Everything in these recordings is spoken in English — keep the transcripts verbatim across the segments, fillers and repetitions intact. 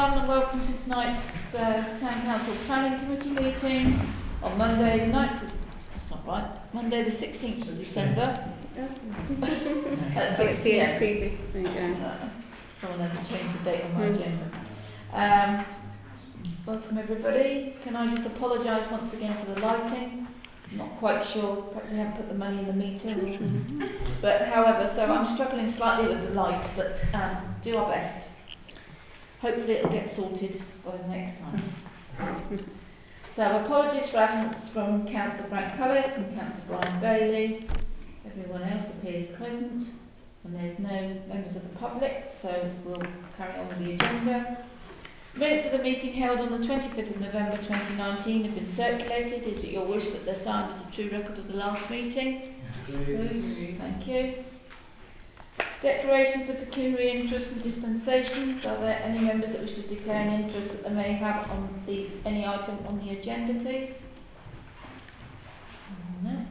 everyone, and welcome to tonight's uh, Town Council Planning Committee meeting on Monday the ninth of, that's not right, Monday the sixteenth of December at six p m. Someone hasn't changed the date on my agenda. Um, welcome everybody. Can I just apologise once again for the lighting? I'm not quite sure, perhaps we haven't put the money in the meter. But however, so I'm struggling slightly with the light, but um, do our best. Hopefully it'll get sorted by the next time. So apologies for absence from Councillor Frank Cullis and Councillor Brian Bailey. Everyone else appears present and there's no members of the public, so we'll carry on with the agenda. Minutes of the meeting held on the twenty-fifth of November twenty nineteen have been circulated. Is it your wish that they're signed as a true record of the last meeting? Yes. Thank you. Declarations of pecuniary interest and dispensations. Are there any members that wish to declare an interest that they may have on the any item on the agenda, please? No.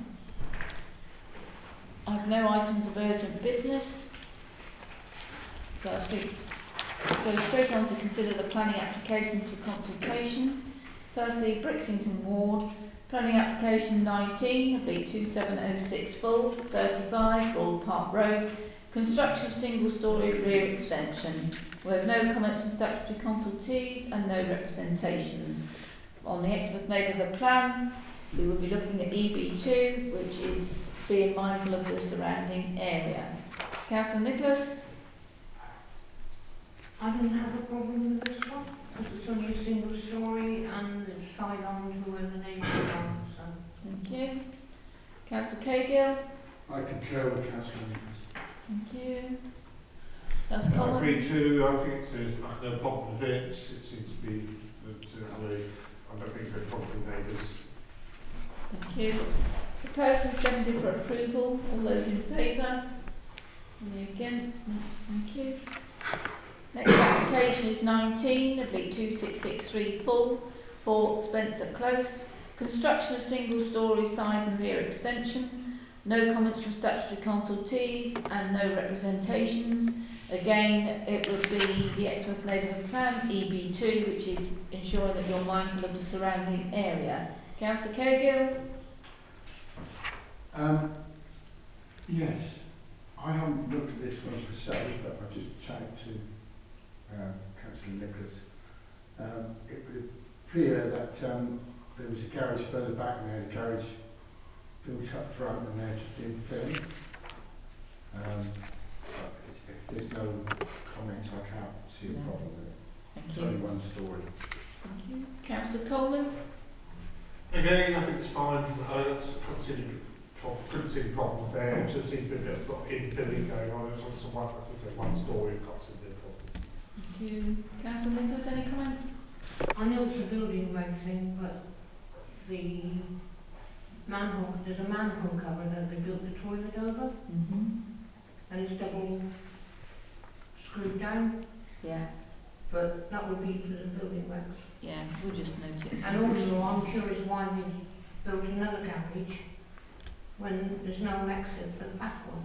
I have no items of urgent business. So I speak. Go straight on to consider the planning applications for consultation. Firstly, Brixington Ward, planning application nineteen, B two seven oh six full, thirty-five, Broad Park Road, construction of single-storey rear extension. We have no comments from statutory consultees and no representations. On the Exmouth Neighbourhood Plan, we will be looking at E B two, which is being mindful of the surrounding area. Councillor Nicholas? I didn't have a problem with this one, because it's only a single story and it's side on to where the neighbours are, so. Thank you. Councillor Cahill? I concur with Councillor Nicholas. Thank you. Councillor I Collins? agree too. I think it's, there's no problem with it. It seems to be that uh, I don't think there's a problem with neighbours. Thank you. Proposed and seconded for approval. All those in favour? Any against? No. Thank you. Next application is nineteen, B two six six three full, for Spencer Close. Construction of single-storey side and rear extension. No comments from statutory consultees and no representations. Again, it would be the Exmouth Neighbourhood Plan, E B two, which is ensuring that you're mindful of the surrounding area. Councillor Cahill? Um, yes, I haven't looked at this one myself, but I just chatted to uh, Councillor Nicholas. Um, it would appear that um, there was a garage further back and they had a garage built up front and they're just being filmed. Um, but if, if there's no comments, I can't see a problem with it. Thank It's you. only one story. Thank you. Councillor Coleman? Again, I think it's fine. I don't see any pro- couldn't see any problems there. It just seems to be a bit of sort of infilling going on. It's also one, like I say, one story. Can't see any problem. Thank you. Councillor Nicholas, any comment? I know it's a building reg thing, but the manhole, there's a manhole cover that they built the toilet over, Mm-hmm. and it's double screwed down, Yeah. but that would be for the building regs. Yeah, we'll just note it. And also, I'm curious why they built another garage when there's no exit for the back one.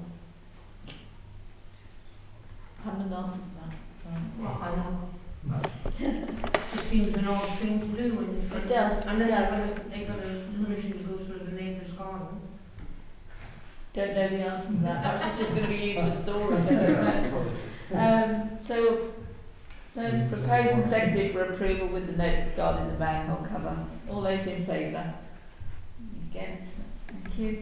Haven't answered that. Sorry. Well, I know. It just seems an odd thing to do when you've got It does, it unless does. they've got a permission to go through the neighbour's garden. Don't know the answer to that. Perhaps it's just going to be used for storage. I don't know. Um, so, so it's proposed and seconded for approval with the note regarding the manhole cover. All those in favour? Against? Thank you.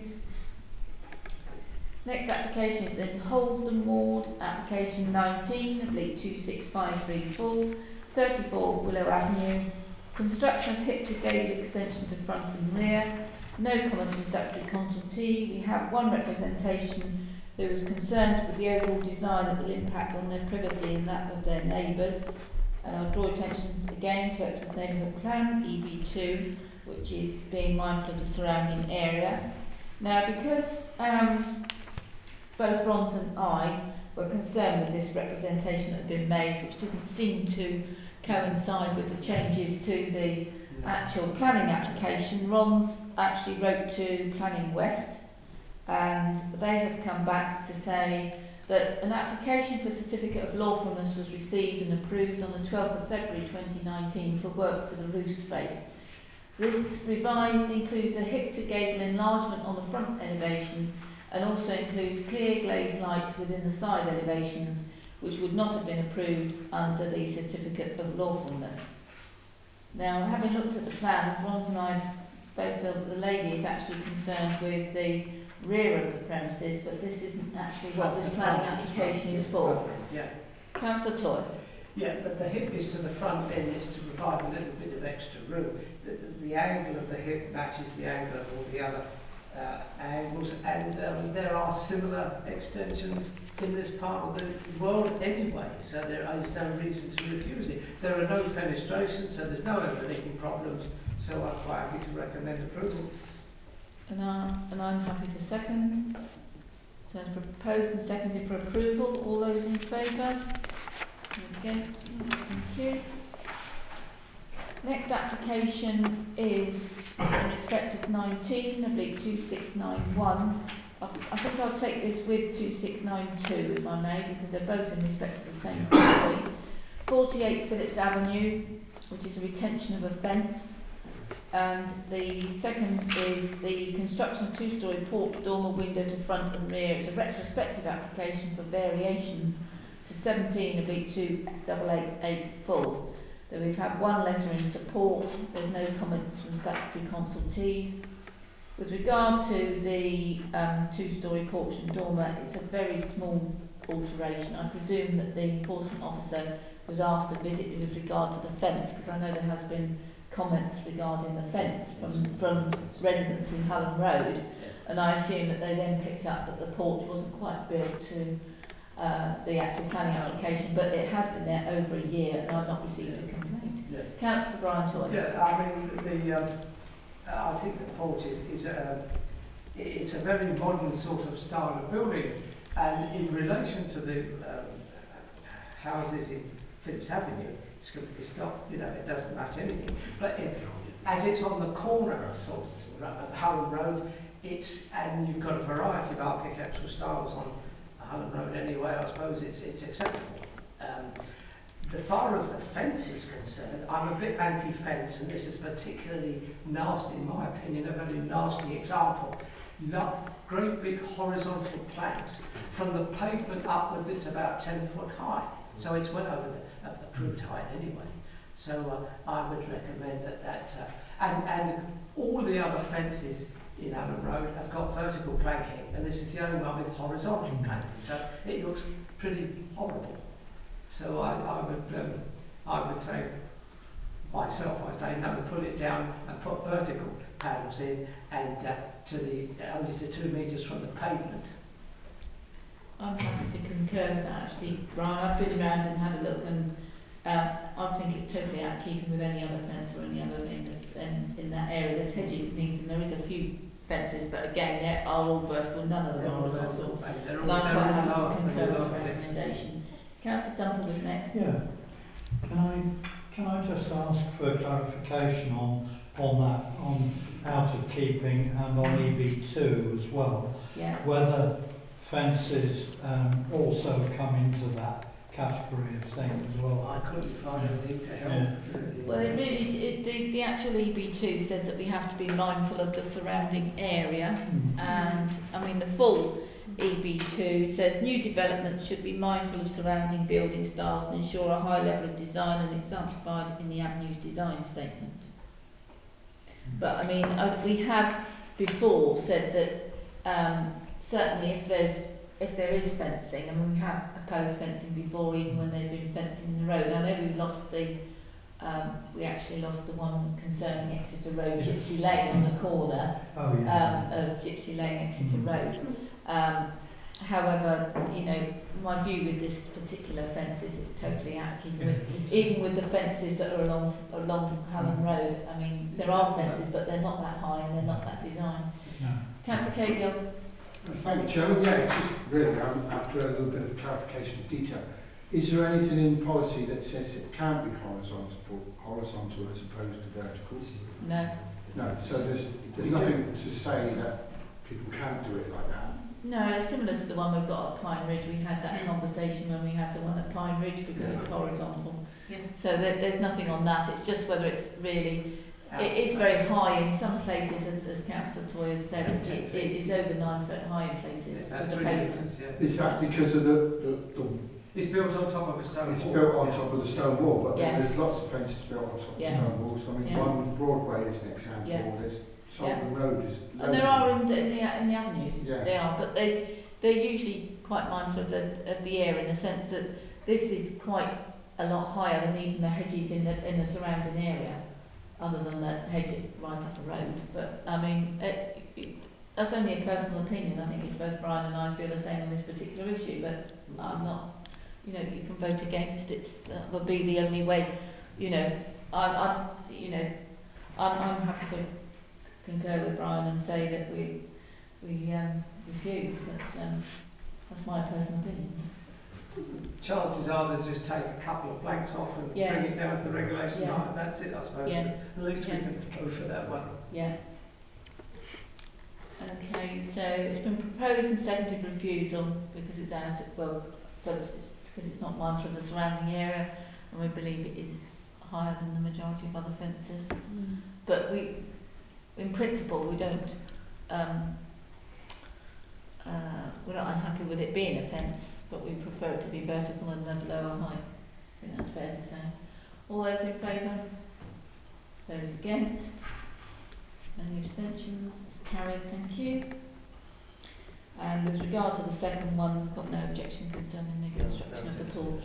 Next application is in Holsden Ward, application nineteen, oblique two six five three four, thirty-four Willow Avenue. Construction of hip to gable extension to front and rear. No comments from statutory consultee. We have one representation who is concerned with the overall design that will impact on their privacy and that of their neighbours. And I'll draw attention again to Exmouth Neighbourhood Plan, E B two, which is being mindful of the surrounding area. Now, because um, both Rons and I were concerned with this representation that had been made, which didn't seem to coincide with the changes to the actual planning application, Rons actually wrote to Planning West and they have come back to say that an application for certificate of lawfulness was received and approved on the twelfth of February twenty nineteen for works to the roof space. This revised includes a hip to gable enlargement on the front elevation and also includes clear glazed lights within the side elevations, which would not have been approved under the certificate of lawfulness. Now, having looked at the plans, Ron's and I both feel that the lady is actually concerned with the rear of the premises, but this isn't actually what this planning application is for. Yeah. Councillor Toy. Yeah, but the hip is to the front end, is to provide a little bit of extra room. The, the, the angle of the hip matches the angle of all the other uh, angles, and um, there are similar extensions in this part of the world anyway, so there is no reason to refuse it. There are no fenestrations, so there's no overleaking problems, so I'm quite happy to recommend approval. And, I, and I'm happy to second. So it's proposed and seconded for approval. All those in favour? Against? Thank you. Next application is in respect of nineteen, oblique two six nine one. I, I think I'll take this with two six nine two, if I may, because they're both in respect of the same property. forty-eight Phillips Avenue, which is a retention of a fence. And the second is the construction of two-storey porch dormer window to front and rear. It's a retrospective application for variations to seventeen oblique two double eight eight full. That we've had one letter in support. There's no comments from statutory consultees. With regard to the um, two-storey porch and dormer, it's a very small alteration. I presume that the enforcement officer was asked to visit with regard to the fence, because I know there has been comments regarding the fence from, from residents in Hullen Road, and I assume that they then picked up that the porch wasn't quite built to uh, the actual planning application, but it has been there over a year and I've not received a complaint. Yeah. Councillor Brian Toy. Yeah, I mean, the, um, I think the porch is, is a, it's a very modern sort of style of building, and in relation to the um, houses in Phillips Avenue, it's, it's not, you know, it doesn't match anything. But it, as it's on the corner of sort of Hullen Road, it's, and you've got a variety of architectural styles on Hullen Road anyway, I suppose it's, it's acceptable. Um, as far as the fence is concerned, I'm a bit anti-fence, and this is particularly nasty, in my opinion, a very nasty example. You've got great big horizontal planks. From the pavement upwards, it's about ten foot high, so it's well over the uh, approved height anyway. So uh, I would recommend that, that uh, and, and all the other fences in Allen Road have got vertical planking, and this is the only one with horizontal planking, so it looks pretty horrible. So I, I would um, I would say myself, I say no, put it down and put vertical panels in, and uh, to the only to two metres from the pavement. I'm happy to concur with that actually, Brian. I've been around and had a look, and um, I think it's totally out of keeping with any other fence or any other thing that's in, in that area. There's hedges and things, and there is a few fences, but again, they are all vertical, none of them are horizontal. And I'm quite happy to concur with the recommendation. Councillor Dumple was next. Yeah. Can I can I just ask for clarification on on that, on out of keeping and on E B two as well? Yeah. Whether fences um, also come into that category of thing as well? I couldn't find anything to help. Yeah. Well, it really, it, the, the actual E B two says that we have to be mindful of the surrounding area, Mm. and I mean the full E B two says new developments should be mindful of surrounding building styles and ensure a high level of design and exemplified in the avenue's design statement. But I mean, uh, we have before said that um, certainly if there's if there is fencing, I mean we have opposed fencing before, even when they've been fencing in the road. I know we lost the um, we actually lost the one concerning Exeter Road, Gypsy Lane on the corner Oh yeah. um, of Gypsy Lane, Exeter Road. Um, however, you know, my view with this particular fence is it's totally out of keeping with, even with the fences that are along along Hallam Road. I mean, there are fences, but they're not that high and they're not that designed. No. Councillor Cahill. Thank you, Chairman. Yeah, it's just really, um, after a little bit of clarification of detail, is there anything in policy that says it can't be horizontal, horizontal as opposed to vertical? No. No, so there's, there's nothing to say that people can't do it like that. No, it's similar to the one we've got at Pine Ridge. We had that conversation when we had the one at Pine Ridge because it's horizontal. Yeah. So there, there's nothing on that. It's just whether it's really, it is very high in some places, as, as Councillor Toy has said, it, it, it is over nine foot high in places Yeah, with that's the really pavement. good, yeah. Is that because of the, the, the It's built on top of a stone it's wall. built on top of the stone wall, but Yeah. there's lots of fences built on top Yeah. of stone walls. I mean, Yeah. one with Broadway is an example. Yeah. There's Yeah. Saltburn Road is. And loads there of are them. in the, in the, in the avenues, Yeah. they are, but they, they're usually quite mindful of the, of the air in the sense that this is quite a lot higher than even the hedges in the, in the surrounding area, other than the hedge right up the road. But, I mean, it, it, that's only a personal opinion. I think it's both Brian and I feel the same on this particular issue, but I'm not, you know, you can vote against it. That would be the only way, you know, I, I, you know, I'm, I'm happy to concur with Brian and say that we, we um, refuse, but um, that's my personal opinion. Chances are they'll just take a couple of blanks off and Yeah. bring it down to the regulation Yeah. line, and that's it, I suppose. Yeah. At least Yeah. we can go for that one. Yeah. Okay, so it's been proposed and seconded refusal because it's out of, well, so it's because it's not mindful of the surrounding area, and we believe it is higher than the majority of other fences. Mm. But we, in principle, we don't, um, uh, we're not unhappy with it being a fence, but we prefer it to be vertical and of lower height. I think that's fair to say. All those in favour? Those against? Any abstentions? It's carried, thank you. And with regard to the second one, we've got no objection concerning the construction of the pool.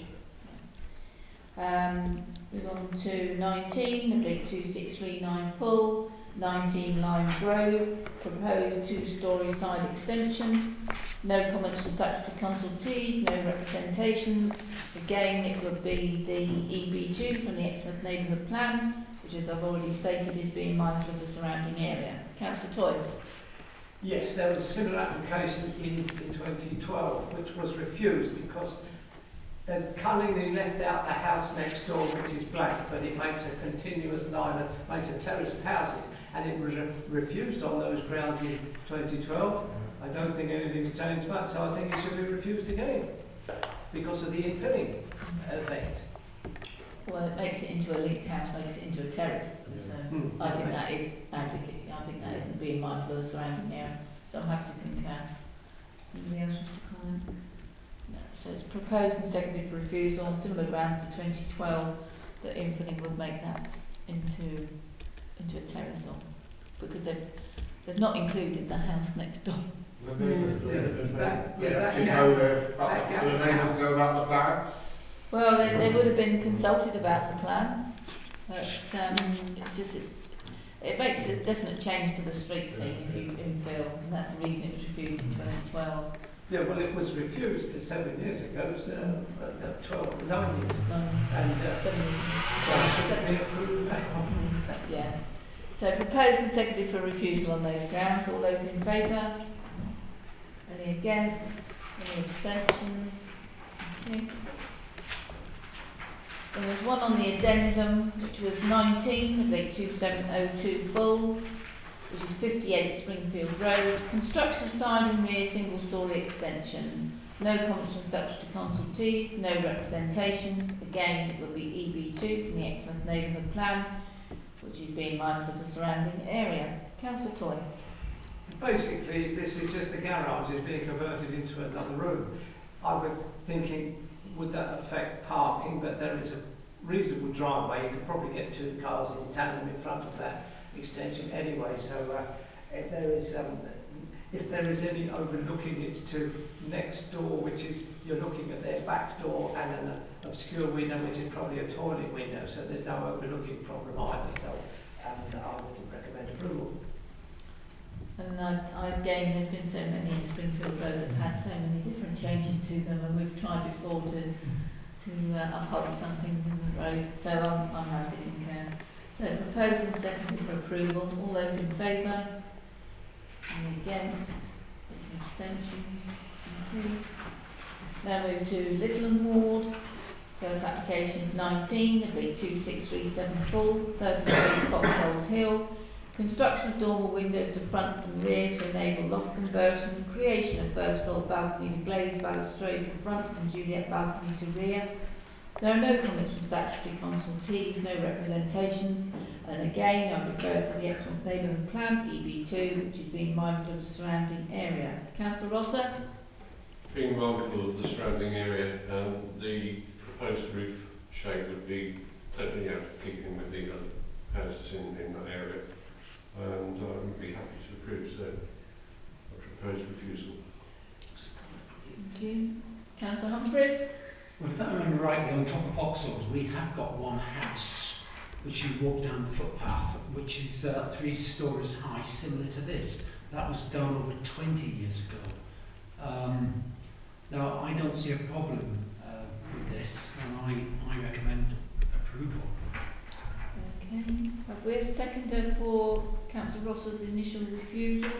Um, move on to nineteen, number two six three nine full, nineteen Lime Grove, proposed two-storey side extension. No comments from statutory consultees, no representations. Again, it would be the E B two from the Exmouth Neighbourhood Plan, which, as I've already stated, is being mindful of the surrounding area. Councillor Toy. Yes, there was a similar application in, in twenty twelve, which was refused because they cunningly left out the house next door, which is black, but it makes a continuous line, of, makes a terrace of houses, and it was re refused on those grounds in twenty twelve. I don't think anything's changed much, so I think it should be refused again because of the infilling effect. Well, it makes it into a linked house, makes it into a terrace. So Mm. I think that is advocate. I think that isn't being mindful of the surrounding area. So I'm happy to concur. Anybody else wish to comment? No. So it's proposed and seconded for refusal on similar grounds to twenty twelve that infilling would make that into into a terrace on, because they've they've not included the house next door. The neighbours, Yeah, the that- neighbours, yeah, they that actually gap- know their, that the gap's neighbours house. know about the plan. Well, they, they would have been consulted about the plan, but um, it's just it's it makes a definite change to the street scene if you infill, and that's the reason it was refused in twenty twelve. Yeah, well, it was refused uh, seven years ago, so, uh, uh, twelve, nine years, Um, and uh, seven, well, it should have been approved now. yeah. So proposed and seconded for refusal on those grounds. All those in favour? Any against? Any abstentions? Thank you. And there's one on the addendum, which was nineteen, of eight two seven oh two full, which is fifty-eight Springfield Road. Construction of side and rear single-storey extension. No comments from statutory consultees, no representations. Again, it will be E B two from the Exmouth Neighbourhood Plan, which is being mindful of the surrounding area. Councillor Toy. Basically, this is just the garage is being converted into another room. I was thinking, would that affect parking? But there is a reasonable driveway. You could probably get two cars in tandem in front of that extension anyway. So uh, if there is, um, if there is any overlooking, it's to next door, which is you're looking at their back door and an obscure window, which is probably a toilet window. So there's no overlooking problem either. So um, I would recommend approval. And I, I, again, there's been so many in Springfield Road that have had so many different changes to them, and we've tried before to to uh, uphold some things in the road. So I'm, I'm happy to concur. So proposed and seconded for approval. All those in favour? Any against? Any abstentions? Thank you. Now move to Little and Ward. First application is nineteen, of two six three seven full, thirty-three Cotswold Hill. construction of dormer windows to front and rear to enable loft conversion, creation of first floor balcony with glazed balustrade to front and Juliet balcony to rear. There are no comments from statutory consultees, no representations, and again I refer to the Exmouth Neighbourhood Plan, E B two, which is being mindful of the surrounding area. Councillor Rosser? Being mindful of the surrounding area, um, the proposed roof shape would be totally out of keeping with the other houses in, in that area, and I would be happy to approve so a proposed refusal. Thank you. Councillor Humphreys? Well, if I remember rightly, on top of Vauxhalls, we have got one house which you walk down the footpath, which is uh, three stories high, similar to this. That was done over twenty years ago. Um, now, I don't see a problem uh, with this, and I, I recommend approval. Okay. Have we a seconder for Councillor Rosser's initial refusal?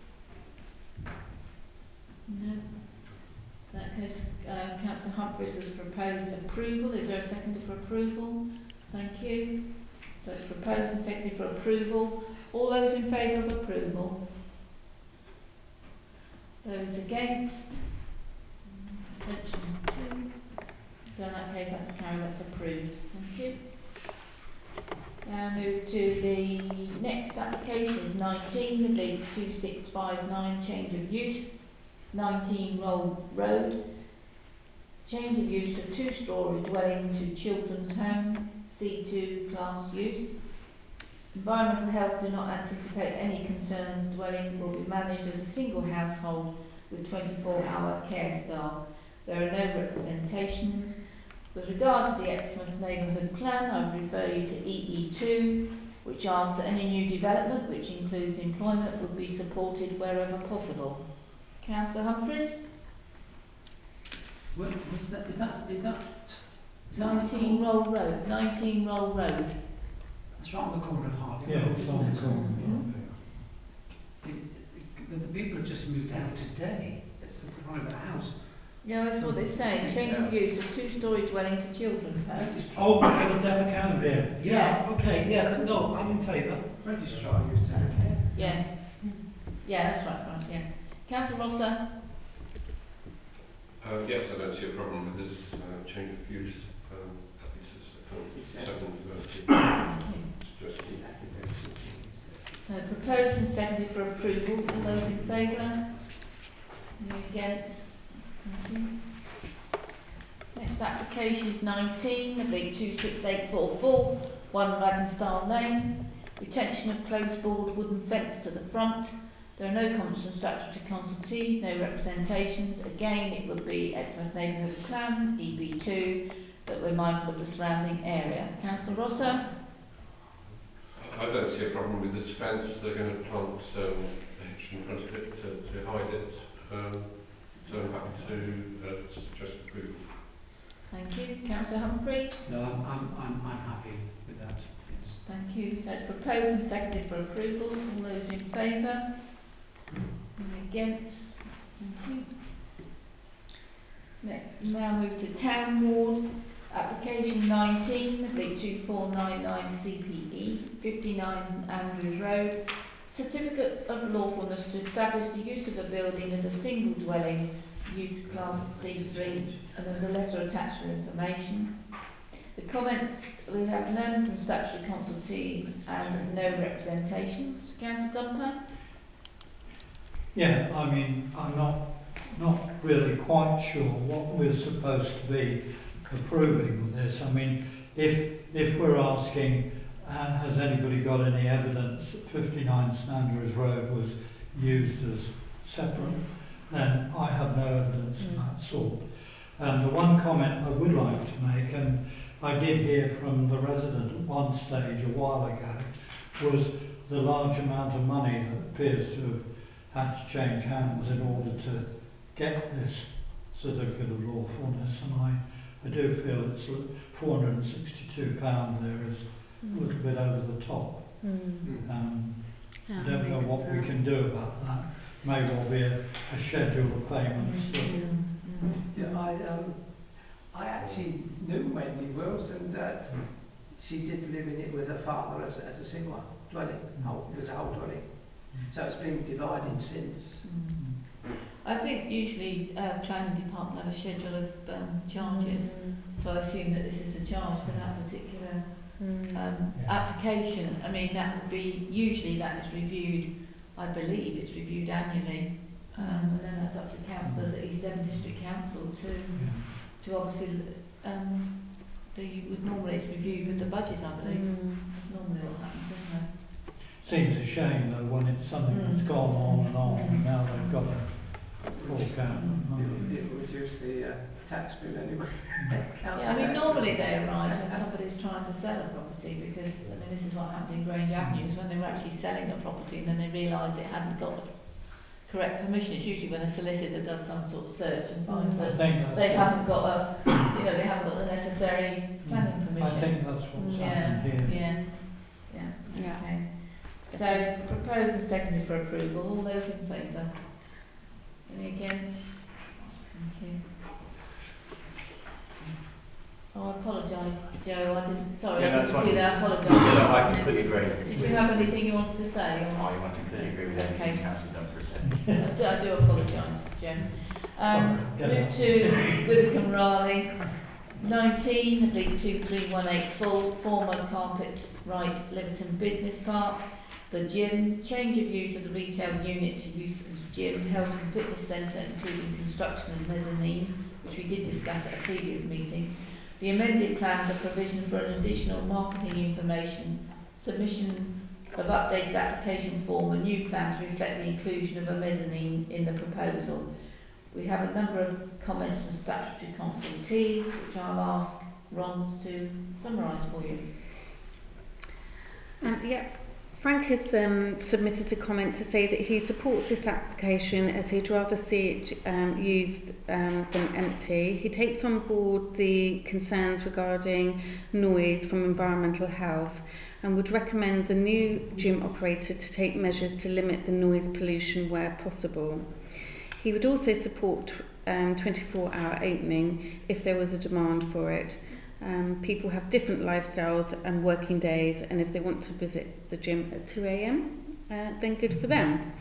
No. In that case, uh, Councillor Humphreys has proposed approval. Is there a seconder for approval? Thank you. So it's proposed and seconded for approval. All those in favour of approval? Those against? Abstentions two. So in that case, that's carried, that's approved. Thank you. Now move to the next application, nineteen, the B two six five nine, change of use, nineteen Roll Road. Change of use of two-storey dwelling to children's home, C two class use. Environmental health do not anticipate any concerns. Dwelling will be managed as a single household with twenty-four hour care staff. There are no representations. With regard to the Exmouth Neighbourhood Plan, I would refer you to E E two, which asks that any new development, which includes employment, would be supported wherever possible. Councillor Humphreys? What, what's that? Is that is that? Is that nineteen Roll Road. nineteen Roll Road. That's right on the corner of Hartley Yeah, Road, it's isn't on it? the corner. Is it- The, the people have just moved out today. It's a private house. Yeah, that's what they're saying. Change of use of two-storey dwelling to children's home. Registrar, Oh, for the Devon County beer. yeah, okay, yeah, no, I'm in favour. Registrar used to have care. Yeah. Yeah, that's right, right, yeah. Councillor Rosser? Uh, yes, I don't see a problem with this uh, change of use. Um, happy to second, second uh, suggestion. So proposed and seconded for approval. All those in favour? Any against? Thank you. Next application is nineteen, the B two six eight four four, one Wagenstar Lane. Retention of closed board wooden fence to the front. There are no comments from statutory consultees, no representations. Again, it would be Exmouth Neighbourhood Plan, E B two, but we're mindful of the surrounding area. Councillor Rosser? I don't see a problem with this fence. They're going to plant um, a hedge in front of it to, to hide it. Um, so I'm happy to uh, suggest approval. Thank you. Councillor Humphreys? No, I'm, I'm, I'm, I'm happy with that, yes. Thank you. So it's proposed and seconded for approval. All those in favour? Any against? Thank you. Next, now move to Town Ward. Application nineteen, B two four nine nine C P E, fifty-nine St Andrews Road. Certificate of lawfulness to establish the use of a building as a single dwelling, use class C three, and there's a letter attached for information. The comments, we have none from statutory consultees and no representations. Councillor Dumper? Yeah, I mean, I'm not not really quite sure what we're supposed to be approving with this. I mean, if if we're asking, uh, has anybody got any evidence that fifty-nine St Andrews Road was used as separate, then I have no evidence of that sort. And the one comment I would like to make, and I did hear from the resident at one stage a while ago, was the large amount of money that appears to have had to change hands in order to get this certificate of lawfulness, and I, I do feel it's four hundred and sixty-two pounds there is a little bit over the top. Mm. Um, I don't know what we can do about that. May well be a, a schedule of payments. that- Yeah, I, um, I actually knew Wendy Wills, and uh, she did live in it with her father as, as a single. dwelling, whole, there's a whole dwelling. So it's been divided since. Mm. I think usually uh, planning department have a schedule of um, charges, so I assume that this is a charge for that particular um, Yeah. application. I mean, that would be, usually that is reviewed, I believe it's reviewed annually, um, and then that's up to councillors at East Devon District Council to, Yeah. to obviously, um, the, would normally it's reviewed with the budget, I believe. Normally what happens, isn't it? Seems a shame though when it's something Mm. that's gone on and on and now they've got to fork out the money. It'll, it'll reduce the uh, tax bill anyway. Yeah, I mean, normally they arise when somebody's trying to sell a property, because, I mean, this is what happened in Grange Avenue, is when they were actually selling a property and then they realised it hadn't got the correct permission. It's usually when a solicitor does some sort of search and finds I that think that's they what- haven't got a, you know, they haven't got the necessary planning I permission. think that's what's Yeah, happened here. yeah, yeah, Yeah. okay. So, proposed and seconded for approval, all those in favour? Any against? Thank you. Oh, I apologise, Joe, I didn't, sorry, Yeah, I that's didn't see fine. that, I Yeah, apologise. no, I completely agree. Did you have anything you wanted to say? Or? I want to completely agree with Okay. everything Councillor Dunker has I said. do, I do apologise, Jem. Um, Sorry, move to Widdicombe Raleigh, nineteen, League two three one eight full, former Carpet Right Liverton Business Park, the gym, change of use of the retail unit to use as a gym, health and fitness centre, including construction and mezzanine, which we did discuss at a previous meeting. The amended plan for provision for an additional marketing information, submission of updated application form, a new plan to reflect the inclusion of a mezzanine in the proposal. We have a number of comments from statutory consultees, which I'll ask Ron to summarise for you. Um, yeah, Frank has um, submitted a comment to say that he supports this application as he'd rather see it um, used um, than empty. He takes on board the concerns regarding noise from environmental health and would recommend the new gym operator to take measures to limit the noise pollution where possible. He would also support um, twenty-four hour opening if there was a demand for it. Um, people have different lifestyles and working days, and if they want to visit the gym at two a m, uh, then good for them.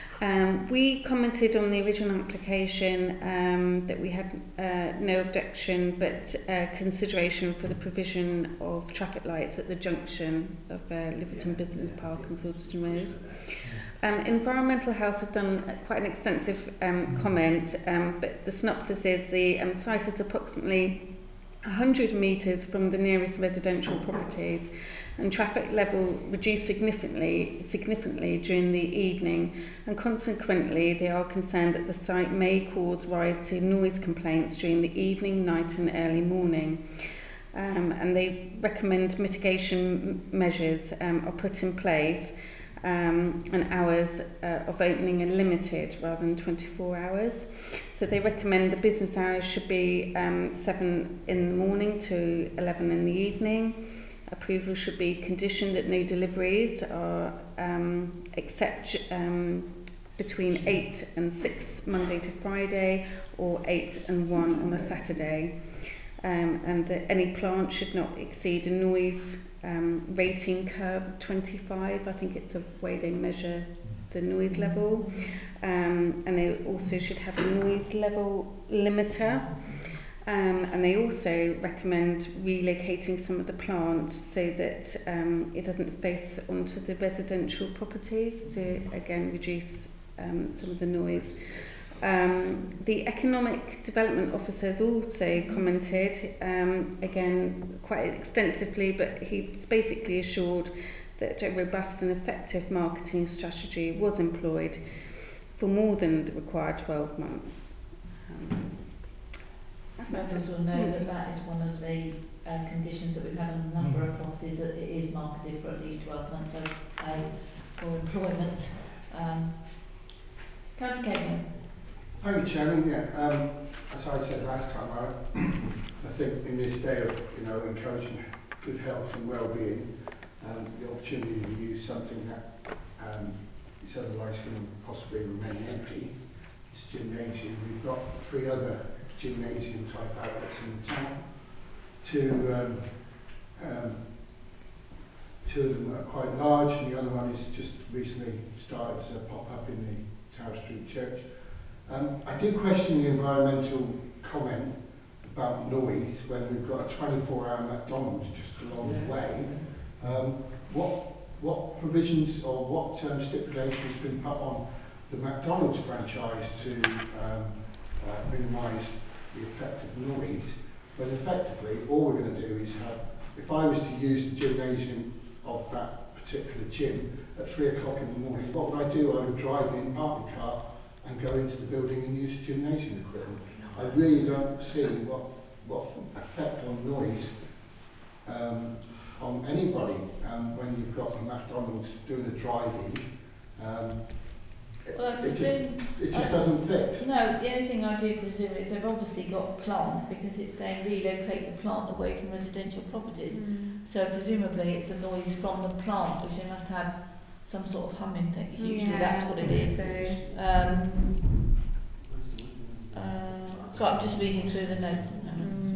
Um, we commented on the original application um, that we had uh, no objection, but uh, consideration for the provision of traffic lights at the junction of uh, Liverton Business Park and Salisbury Road. Um, Environmental Health have done quite an extensive um, comment, um, but the synopsis is the um, site is approximately one hundred metres from the nearest residential properties, and traffic level reduced significantly significantly during the evening, and consequently they are concerned that the site may cause rise to noise complaints during the evening, night and early morning. Um, and they recommend mitigation m- measures um, are put in place, um, and hours uh, of opening are limited rather than twenty-four hours. So they recommend the business hours should be um, seven in the morning to eleven in the evening. Approval should be conditioned that no deliveries are um, except um, between eight and six Monday to Friday, or eight and one on a Saturday. Um, and that any plant should not exceed a noise um, rating curve of twenty-five. I think it's a way they measure the noise level. Um, and they also should have a noise level limiter. Um, and they also recommend relocating some of the plants so that um, it doesn't face onto the residential properties to again reduce um, some of the noise. Um, the Economic Development Officer has also commented, um, again quite extensively, but he's basically assured that a robust and effective marketing strategy was employed for more than the required twelve months. Um, Members will know that that is one of the uh, conditions that we've had on a number of properties, that it is marketed for at least twelve months of, uh, for employment. Um, Councillor Cavan. Thank you, Chairman. Yeah, um, as I said last time, I, I think in this day of you know encouraging good health and well-being, um, the opportunity to use something that um, is otherwise going to possibly remain empty is gymnasium. We've got three other gymnasium type outlets in the town to um, um, to two of them are quite large, and the other one is just recently started to pop up in the Tower Street Church. Um, I do question the environmental comment about noise when we've got a twenty-four hour McDonald's just along the way. Um, what what provisions or what um, stipulations has been put on the McDonald's franchise to um, uh, minimise the effect of noise? But effectively, all we're going to do is have, if I was to use the gymnasium of that particular gym at three o'clock in the morning, what would I do? I would drive in, park the car, and go into the building and use the gymnasium equipment. I really don't see what what effect on noise um, on anybody um, when you've got a McDonald's doing a drive-in. Um, it, Well, I it just, presume- it just I- doesn't fit. No, the only thing I do presume is they've obviously got a plant because it's saying relocate the plant away from residential properties. Mm. So presumably it's the noise from the plant, which they must have some sort of humming thing. Usually that's what it is. So, Um, uh, so I'm just reading through the notes now. mm,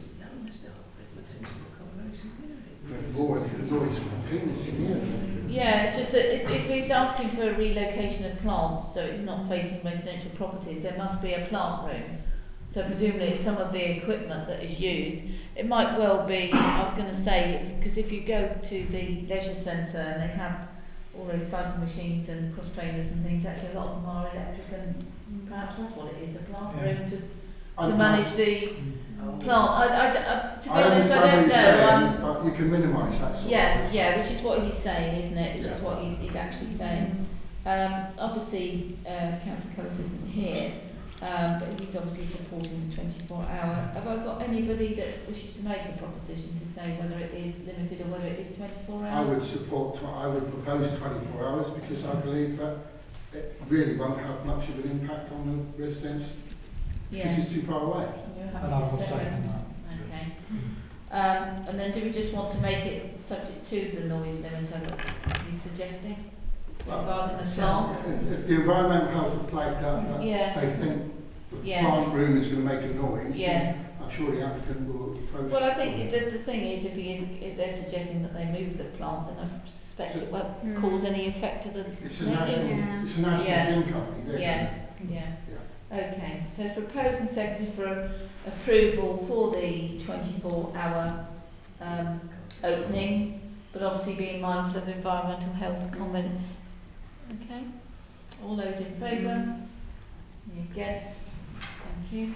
The noise, the noise from cleaners in here. Yeah, it's just that if, if he's asking for a relocation of plants, so it's not facing residential properties, there must be a plant room. So presumably it's some of the equipment that is used. It might well be, I was going to say, because if, if you go to the leisure centre and they have all those cycle machines and cross trainers and things, actually a lot of them are electric, and perhaps that's what it is, a plant Yeah. room to, to I'm- manage the plant. I, I, I, to be I honest, I understand don't what know. you're saying, I'm, but you can minimise that sort Yeah, of yeah, which is what he's saying, isn't it? Which is Yeah. what he's, he's actually saying. Um, obviously, uh, Councillor Cullis isn't here, um, but he's obviously supporting the twenty-four hour. Have I got anybody that wishes to make a proposition to say whether it is limited or whether it is twenty-four I hours? would support, tw- I would propose twenty-four hours because I believe that it really won't have much of an impact on the residents because Yeah. it's too far away. You're happy And I to will say second that? that. Okay. Um, and then do we just want to make it subject to the noise limiter that he's suggesting regarding the plant? If, if the environmental health have flagged up that Yeah. they think the Yeah. plant room is going to make a noise, Yeah. I'm sure the applicant will approach. Well, I it. think the, the thing is, if he is, if they're suggesting that they move the plant, then I suspect it won't Mm. cause any effect to the It's a neighbours. national, Yeah. it's a national Yeah. gym company. They're Yeah, gonna- yeah. Yeah. Okay, so it's proposed and seconded for a- approval for the twenty-four hour um, opening, but obviously being mindful of environmental health comments. Okay, all those in favour? Any against? Thank you.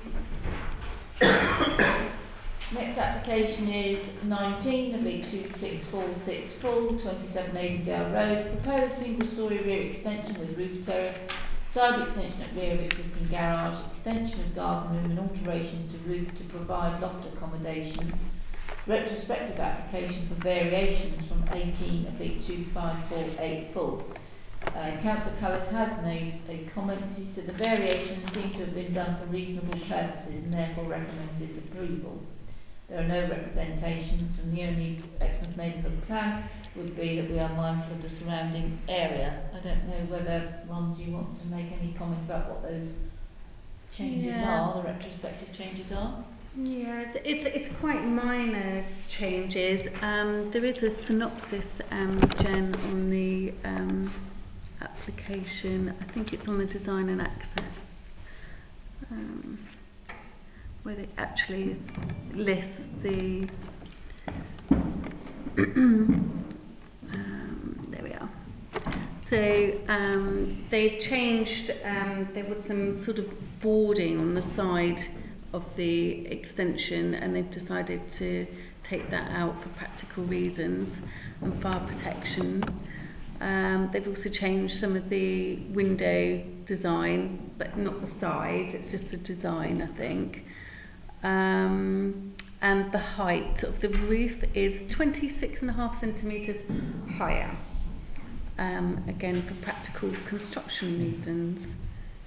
Next application is nineteen, B two six four six full, twenty-seven Adendale Road, proposed single-storey rear extension with roof terrace, side extension at rear of existing garage, extension of garden room and alterations to roof to provide loft accommodation. Retrospective application for variations from eighteen B two five four eight full. Uh, Councillor Cullis has made a comment. He said the variations seem to have been done for reasonable purposes and therefore recommends its approval. There are no representations, and the only explanation for the plan would be that we are mindful of the surrounding area. I don't know whether, Ron, do you want to make any comment about what those changes Yeah. are, the retrospective changes are? Yeah, th- it's it's quite minor changes. Um, there is a synopsis, um, Jen, on the um, application. I think it's on the design and access, um, where it actually is, lists the. um, there we are. So um, they've changed. Um, there was some sort of boarding on the side of the extension, and they've decided to take that out for practical reasons and fire protection. Um, they've also changed some of the window design, but not the size, it's just the design, I think. Um, and the height of the roof is twenty-six and a half centimetres higher. Um, again, for practical construction reasons.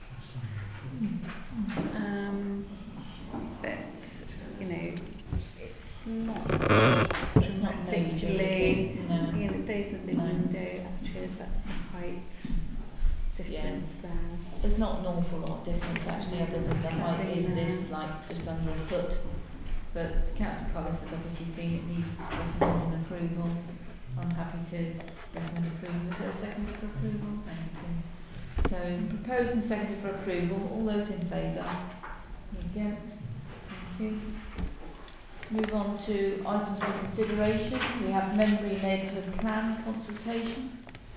Um, but, you know, it's not It's not major, is particularly, it? No. you know, those are the No. window apertures, that height difference there. There's not an awful lot of difference actually, other than the height is this like just under a foot. But Councillor Collis has obviously seen it needs recommending approval. I'm happy to recommend approval. Is there a second for approval? Thank you. So proposed and seconded for approval. All those in favour? Any against? Thank you. Move on to items for consideration. We have Membury Neighbourhood Plan consultation.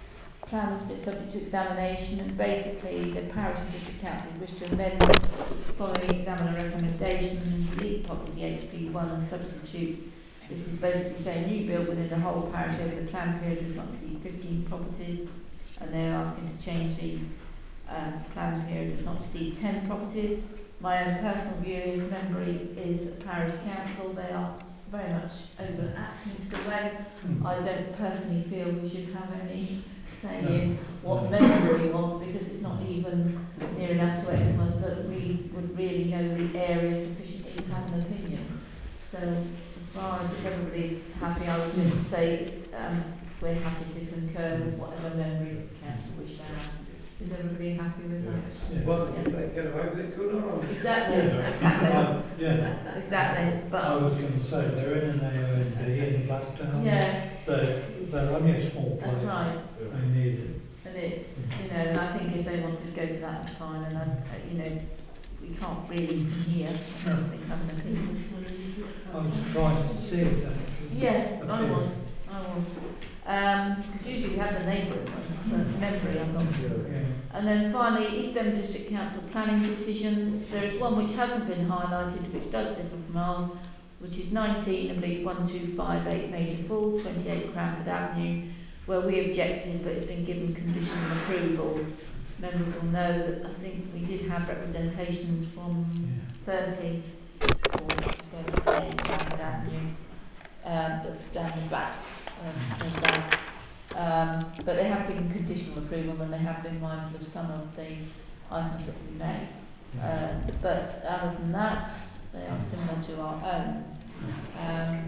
Plan has been subject to examination, and basically the parish and district councils wish to amend following examiner recommendation and delete policy H P one and substitute. This is basically saying new build within the whole parish over the plan period does not exceed fifteen properties, and they're asking to change the uh, plan period does not exceed ten properties. My own personal view is Membury is a parish council. They are very much over Axminster way. Mm. I don't personally feel we should have any say in what Membury want, because it's not even near enough to Exmouth that we would really know the area sufficiently to have an opinion. So as far as if everybody's happy, I would just say it's, um, we're happy to concur with whatever Membury council wish to have. Is everybody happy with that? Yeah. Well, if they get away with it, good or wrong? Exactly, Yeah. exactly, Uh, yeah, exactly. I But was going to say, they're in an A O N D in Blacktown. yeah, They're, they're only a small place. that's right. They need it. And it's, you know, and I think if they wanted to go for that, that's fine. And I, you know, we can't really from here, I don't think, have an opinion. I was surprised to see it actually. Yes, I was, I was. Um, because usually we have the neighbouring ones, but Membury, I thought. Yeah. And then finally, East End District Council planning decisions. There is one which hasn't been highlighted, which does differ from ours, which is nineteen oblique one two five eight Major Fall, twenty-eight Cranford Avenue, where we objected, but it's been given conditional approval. Members will know that I think we did have representations from thirty or thirty-eight Cranford Avenue. Um, that's down the back. Um, and down. Um, but they have given conditional approval, and they have been mindful of some of the items that we made. Uh, but other than that, they are similar to our own. Um,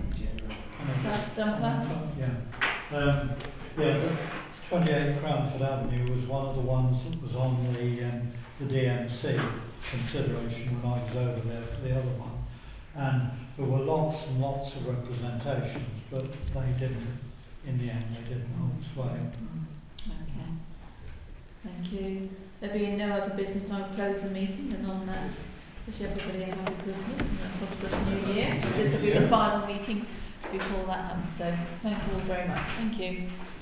That's Dumper? Yeah. Um, yeah, the twenty-eight Cranford Avenue was one of the ones that was on the um, the D M C consideration when I was over there for the other one. And there were lots and lots of representations, but they didn't, in the end, they didn't hold sway. Okay. Thank you. There being no other business, I'll close the meeting, and on that, wish everybody a happy Christmas and a prosperous New Year. This will be the final meeting before that happens, so thank you all very much. Thank you.